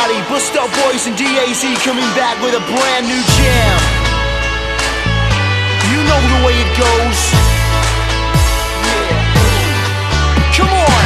everybody, Bust Up Boys and DAZ coming back with a brand new jam. You know the way it goes. Yeah. Come on.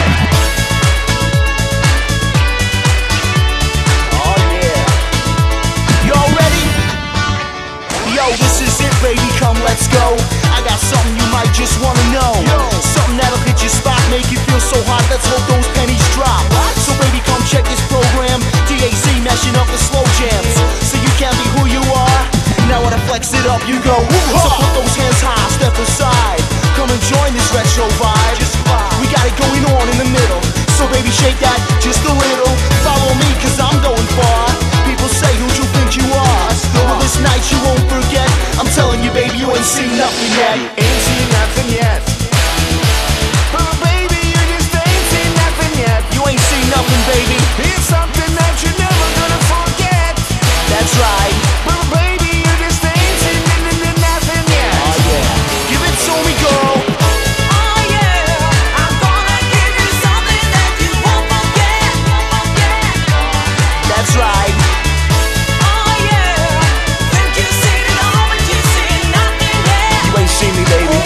Oh yeah. Y'all ready? Yo, this is it, baby, come let's go. I got something you might just wanna know. Something that'll hit your spot, make you feel so hot, let's hope those pennies drop. So baby, come check this program. DAZ mashing up the slow jams, so you can be who you are. Now when I flex it up, you go woo-ha. So put those hands high, step aside. Come and join this retro vibe. We got it going on in the middle, so baby shake that just a little. Follow me cause I'm going far. People say who you think you are. Well this night you won't forget. I'm telling you baby, you ain't seen nothing yet. Ain't seen nothing yet. But baby, you just ain't seen nothing yet. You ain't seen nothing, baby. It's something that you're never gonna forget. That's right. But baby, you just ain't seen nothing yet. Oh yeah. Give it to me, girl. Oh yeah, I'm gonna give you something that you won't forget. That's right. Oh yeah, think you seen it all, but you seen nothing yet. You ain't seen me, baby.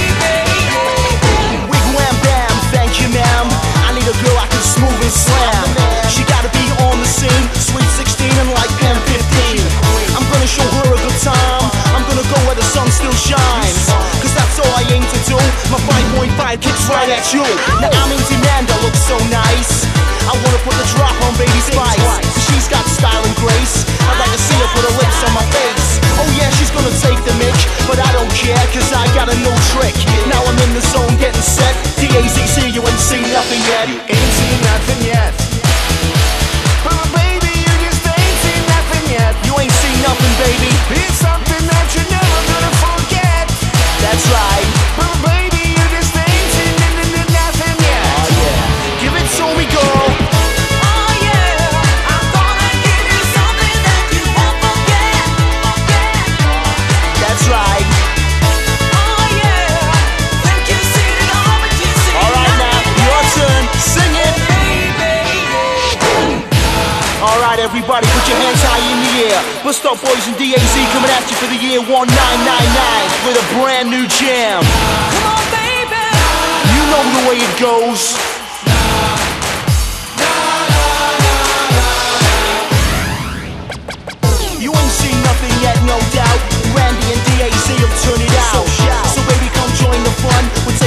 Wig wham bam, thank you ma'am. I need a girl I can smooth and slam. She gotta be on the scene, sweet 16 and like Pen 15. I'm gonna show her a good time. I'm gonna go where the sun still shines, cause that's all I aim to do. My 5.5 kicks right at you. Now I'm in demand, I look so nice. I wanna put the drop on baby Spice, cause she's got style and grace. I'd like to see her put her lips on my face. Oh yeah, she's gonna take the mic, but I don't care, cause I got a new trick. Now I'm in the zone getting set. DAZ, you ain't seen nothing yet. Ain't seen nothing yet. But baby, you just ain't seen nothing yet. You ain't seen nothing, baby. It's something that you're never gonna forget. That's right. But baby, you just ain't seen nothing yet. Oh yeah. Give it to me, girl. Oh yeah, I'm gonna give you something that you won't forget. That's right. Oh yeah, think you seen it all, but you seen All right now, your turn. Sing it. All right, everybody, put your hands high in the air. Bust Up Boys and DAZ coming at you for the year 1999 with a brand new jam. Come on, baby. You know the way it goes. You ain't seen nothing yet, no doubt. Randy and DAZ will turn it out. So baby, come join the fun with